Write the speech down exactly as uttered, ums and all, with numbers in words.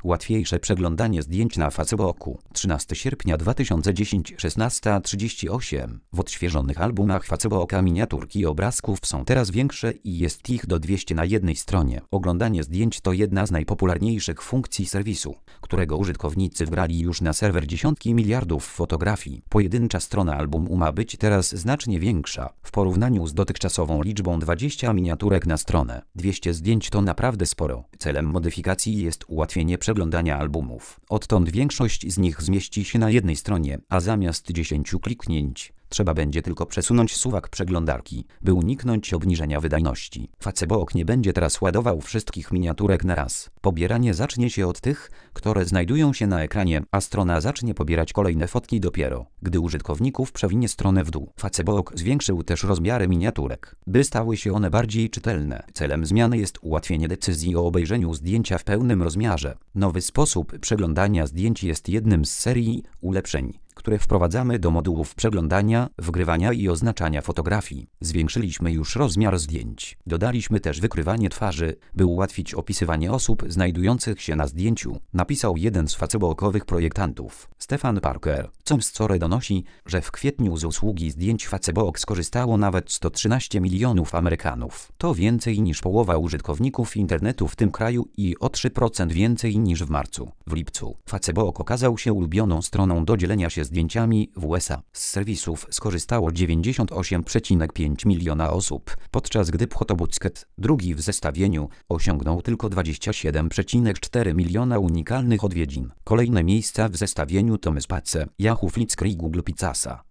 Łatwiejsze przeglądanie zdjęć na Facebooku. trzynastego sierpnia dwa tysiące dziesiątego, szesnasta trzydzieści osiem. W odświeżonych albumach Facebooka miniaturki obrazków są teraz większe i jest ich do dwieście na jednej stronie. Oglądanie zdjęć to jedna z najpopularniejszych funkcji serwisu, którego użytkownicy wgrali już na serwer dziesiątki miliardów fotografii. Pojedyncza strona albumu ma być teraz znacznie większa w porównaniu z dotychczasową liczbą dwudziestu miniaturek na stronę. dwieście zdjęć to naprawdę sporo. Celem modyfikacji jest ułatwienie przeglądania albumów. Odtąd większość z nich zmieści się na jednej stronie, a zamiast dziesięciu kliknięć trzeba będzie tylko przesunąć suwak przeglądarki, by uniknąć obniżenia wydajności. Facebook nie będzie teraz ładował wszystkich miniaturek na raz. Pobieranie zacznie się od tych, które znajdują się na ekranie, a strona zacznie pobierać kolejne fotki dopiero, gdy użytkowników przewinie stronę w dół. Facebook zwiększył też rozmiary miniaturek, by stały się one bardziej czytelne. Celem zmiany jest ułatwienie decyzji o obejrzeniu zdjęcia w pełnym rozmiarze. Nowy sposób przeglądania zdjęć jest jednym z serii ulepszeń, które wprowadzamy do modułów przeglądania, wgrywania i oznaczania fotografii. Zwiększyliśmy już rozmiar zdjęć. Dodaliśmy też wykrywanie twarzy, by ułatwić opisywanie osób znajdujących się na zdjęciu, napisał jeden z facebookowych projektantów, Stefan Parker. Comscore donosi, że w kwietniu z usługi zdjęć Facebook skorzystało nawet sto trzynaście milionów Amerykanów. To więcej niż połowa użytkowników internetu w tym kraju i o trzy procent więcej niż w marcu. W lipcu Facebook okazał się ulubioną stroną do dzielenia się zdjęciami w U S A. Z serwisów skorzystało dziewięćdziesiąt osiem przecinek pięć miliona osób, podczas gdy Photobusket, drugi w zestawieniu, osiągnął tylko dwadzieścia siedem przecinek cztery miliona unikalnych odwiedzin. Kolejne miejsca w zestawieniu to Myspace, Yahoo Flickr i Google Picasa.